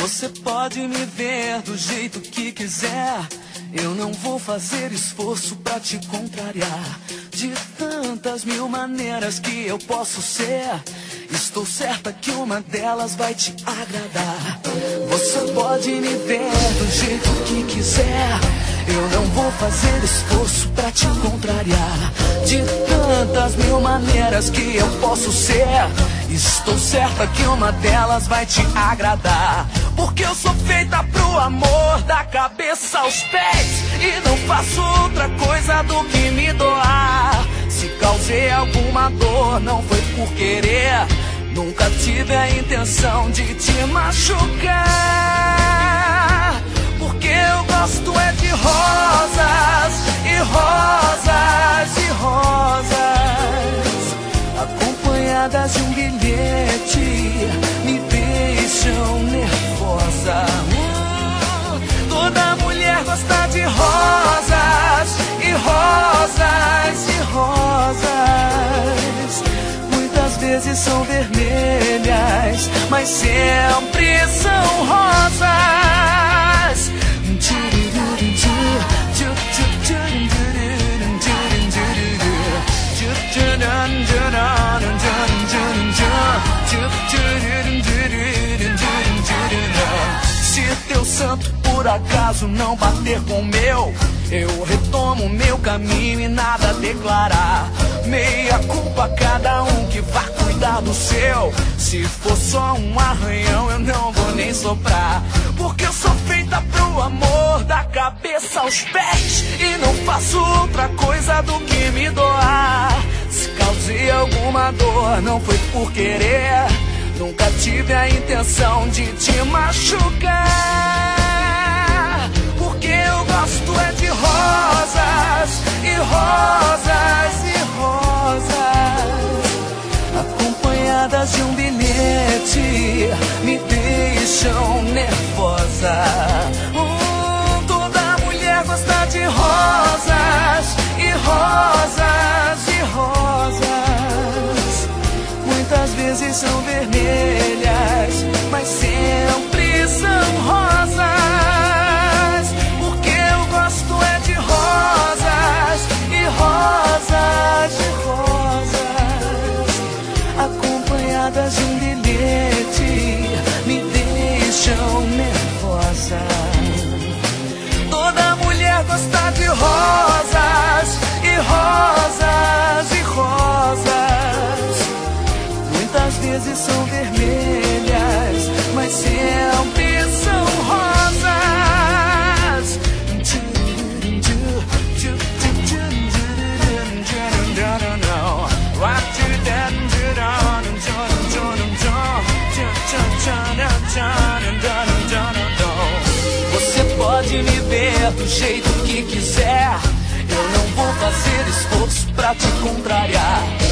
Você pode me ver do jeito que quiser, eu não vou fazer esforço pra te contrariar. De tantas mil maneiras que eu posso ser, estou certa que uma delas vai te agradar. Você pode me ver do jeito que quiser, eu não vou fazer esforço pra te contrariar. De tantas mil maneiras que eu posso ser, estou certa que uma delas vai te agradar. Porque eu sou feita pro amor, da cabeça aos pés, e não faço outra coisa do que me doar. Se causei alguma dor, não foi por querer, nunca tive a intenção de te machucar. Porque eu gosto é de rosas, e rosas, e rosas, acompanhadas de um bilhete, me deixam nervosa. Toda mulher gosta de rosas, e rosas, e rosas. Muitas vezes são vermelhas, mas sempre são rosas. Se teu santo por acaso não bater com o meu, eu retomo meu caminho e nada a declarar. Meia culpa a cada um que vá cuidar do seu. Se for só um arranhão, eu não vou nem soprar. Porque eu sou feita pro amor, da cabeça aos pés, e não faço outra coisa do que me doar. Se causei alguma dor, não foi por querer, nunca tive a intenção de te machucar. Porque eu gosto é de rosas, e rosas, e rosas, acompanhadas de um bilhete, me deixam nervosa. Toda mulher gosta de rosas, e rosas, e rosas. Muitas vezes são vermelhas, mas sempre são rosas. Porque eu gosto é de rosas, e rosas, e rosas, acompanhadas de um bilhete, me deixam nervosa. Toda mulher gosta de rosas, e rosas, e rosas. Muitas vezes são vermelhas, mas sempre são rosas. Você pode me ver do jeito que quiser, eu não vou fazer esforço pra te contrariar.